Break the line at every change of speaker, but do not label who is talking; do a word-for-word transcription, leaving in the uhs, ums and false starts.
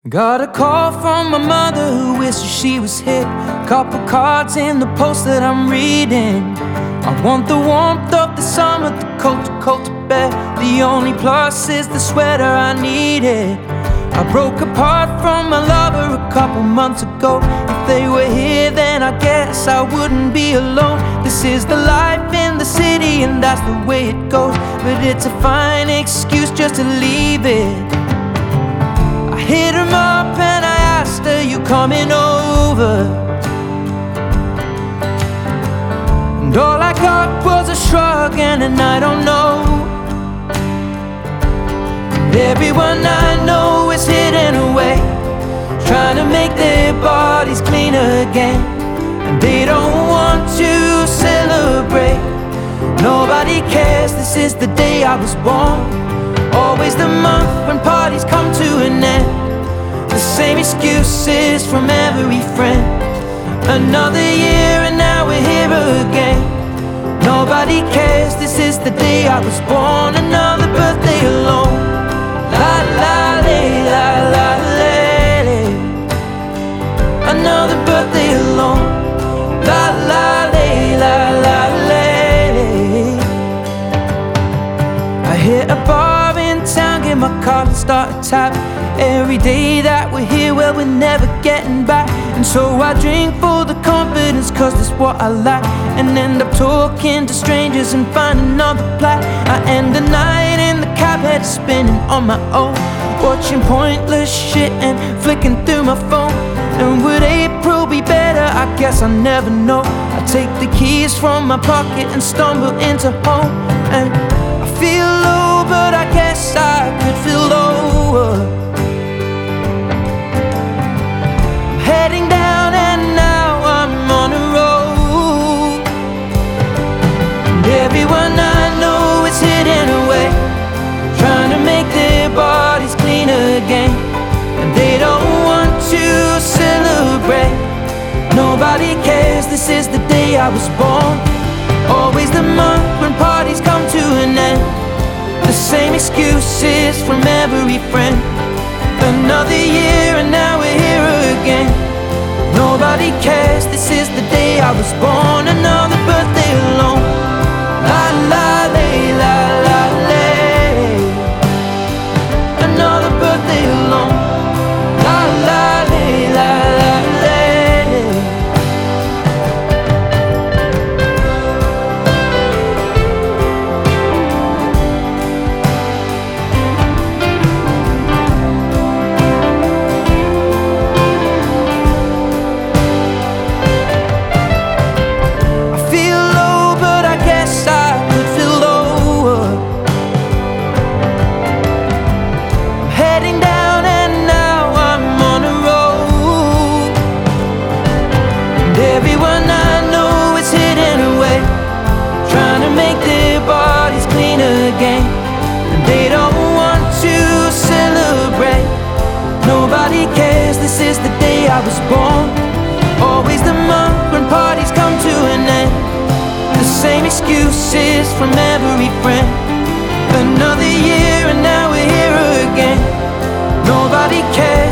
Got a call from my mother who wishes she was here. Couple cards in the post that I'm reading. I want the warmth of the summer, the coat to coat to bear. The only plus is the sweater I needed. I broke apart from my lover a couple months ago. If they were here then I guess I wouldn't be alone. This is the life in the city and that's the way it goes. But it's a fine excuse just to leave it. I hit her up and I asked her, you coming over? And all I got was a shrug and an I don't know. And everyone I know is hidden away, trying to make their bodies clean again. And they don't want to celebrate. Nobody cares, this is the day I was born. Always the month when parties come to an end. The same excuses from every friend. Another year and now we're here again. Nobody cares, this is the day I was born. Another birthday alone. La la lay, la la lay, lay. Another birthday alone. La la lay, la la lay, lay. I hit a bar in town, get my car and start a tap. Every day that we're here, well, we're never getting back. And so I drink for the confidence, cause that's what I lack. And end up talking to strangers and find another plat. I end the night in the cab, head spinning on my own, watching pointless shit and flicking through my phone. And would April be better? I guess I never know. I take the keys from my pocket and stumble into home. And I feel low, but I guess I could feel lower. Heading down and now I'm on a road. And everyone I know is hidden away, trying to make their bodies clean again. And they don't want to celebrate. Nobody cares, this is the day I was born. Always the month when parties come to an end. The same excuses from every friend. Another year and now we're here again. Nobody cares, this is the day I was born. Another birthday alone. La la lay, la la lay. Another birthday alone. La la lay, la la lay. Everyone I know is hidden away, trying to make their bodies clean again. And they don't want to celebrate. Nobody cares, this is the day I was born. Always the month when parties come to an end. The same excuses from every friend. Another year and now we're here again. Nobody cares.